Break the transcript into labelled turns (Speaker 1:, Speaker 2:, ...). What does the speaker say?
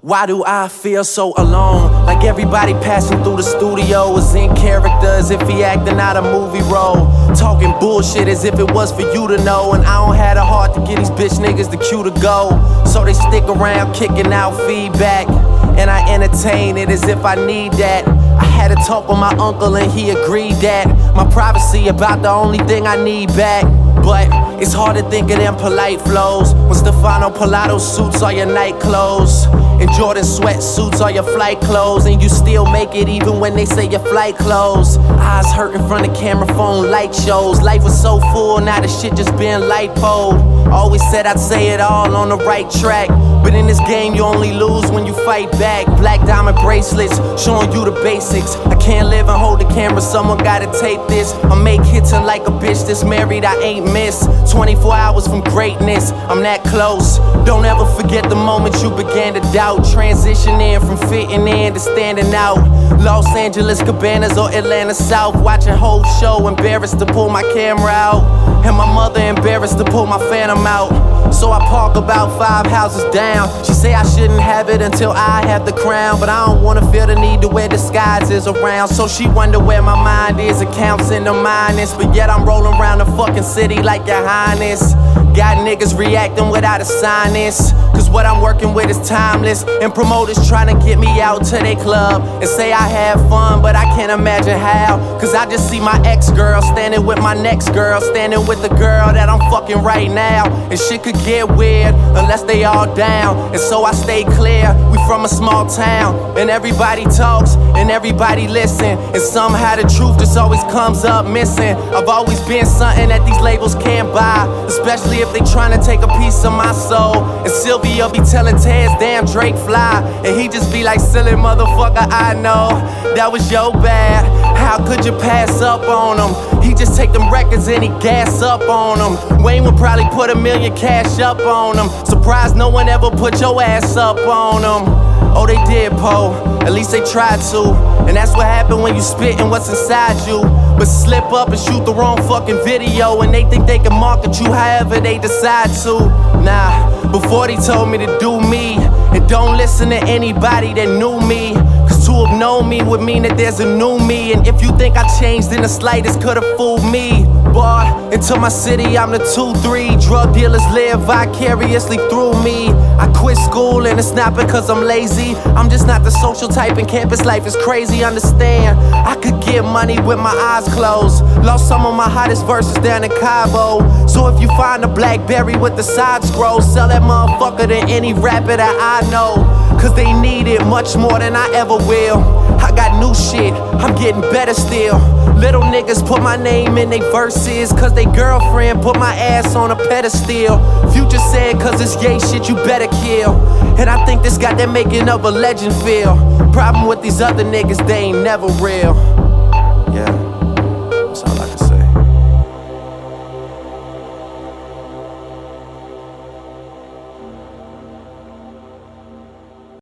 Speaker 1: Why do I feel so alone? Like everybody passing through the studio is in character, as if he acting out a movie role. Talking bullshit as if it was for you to know. And I don't have the heart to get these bitch niggas the cue to go. So they stick around kicking out feedback, and I entertain it as if I need that. I had a talk with my uncle and he agreed that my privacy about the only thing I need back. But it's hard to think of them polite flows when Stefano Pilato suits are your night clothes, and Jordan sweatsuits are your flight clothes, and you still make it even when they say your flight closed. Eyes hurting from the camera phone light shows. Life was so full, now the shit just been lipoed. Always said I'd say it all on the right track, but in this game you only lose when you fight back. Black diamond bracelets showing you the basics. I can't live and hold the camera, someone gotta tape this. I make hits and like a bitch that's married I ain't miss. 24 hours from greatness, I'm that close. Don't ever forget the moment you began to doubt. Transitioning from fitting in to standing out. Los Angeles Cabanas or Atlanta South, watching whole show, embarrassed to pull my camera out, and my mother embarrassed to pull my Phantom out. So I park about 5 houses down. She say I shouldn't have it until I have the crown, but I don't wanna feel the need to wear disguises around. So she wonder where my mind is, accounts in the minus, but yet I'm rolling around the fucking city like your highness. Got niggas reacting without a sinus, cause what I'm working with is timeless. And promoters trying to get me out to their club and say I have fun, but I can't imagine how. Cause I just see my ex-girl standing with my next girl, standing with the girl that I'm fucking right now. And shit could get weird unless they all down, and so I stay clear. We from a small town, and everybody talks and everybody listen, and somehow the truth just always comes up missing. I've always been something that these labels can't buy, especially if they tryna take a piece of my soul. And Sylvia be telling Tez, damn Drake fly, and he just be like, silly motherfucker, I know that was your bad. How could you pass up on him? He just take them records and he gas up on them. Wayne would probably put $1 million cash up on him. Surprised no one ever put your ass up on him. Oh, they did, Poe, at least they tried to. And that's what happened when you spittin' what's inside you. But slip up and shoot the wrong fucking video, and they think they can market you however they decide to. Nah, before they told me to do me, and don't listen to anybody that knew me, cause to have known me would mean that there's a new me. And if you think I changed in the slightest, could've fooled me. Boy, into my city I'm the 2-3. Drug dealers live vicariously through me. I quit school and it's not because I'm lazy. I'm just not the social type, and campus life is crazy, understand. I could get money with my eyes closed. Lost some of my hottest verses down in Cabo. So if you find a Blackberry with the side scroll, sell that motherfucker to any rapper that I know, cause they need it much more than I ever will. I got new shit, I'm getting better still. Little niggas put my name in they verses, cause they girlfriend put my ass on a pedestal. Future said cause it's gay shit you better kill, and I think this got that making of a legend feel. Problem with these other niggas, they ain't never real. Yeah.